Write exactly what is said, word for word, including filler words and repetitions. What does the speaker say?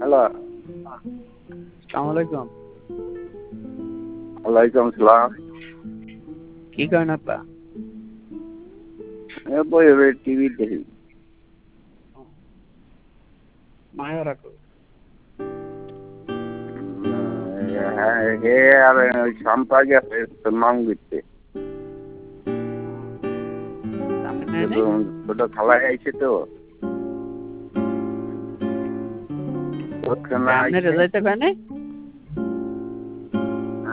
Hello, আসসালামু আলাইকুম। ওয়ালাইকুম আসসালাম। কি করেন আপা? এ বই হবে টিভি দেখি। মায়া রাখো। হ্যাঁ, হে আর ওই সম্পা গেছে তোর মাম দিতে। সামনে নেই নাই? ছোট খালায় আইছে তো। ওখানে আপনি আইছে। রেজাইতে কয় নাই?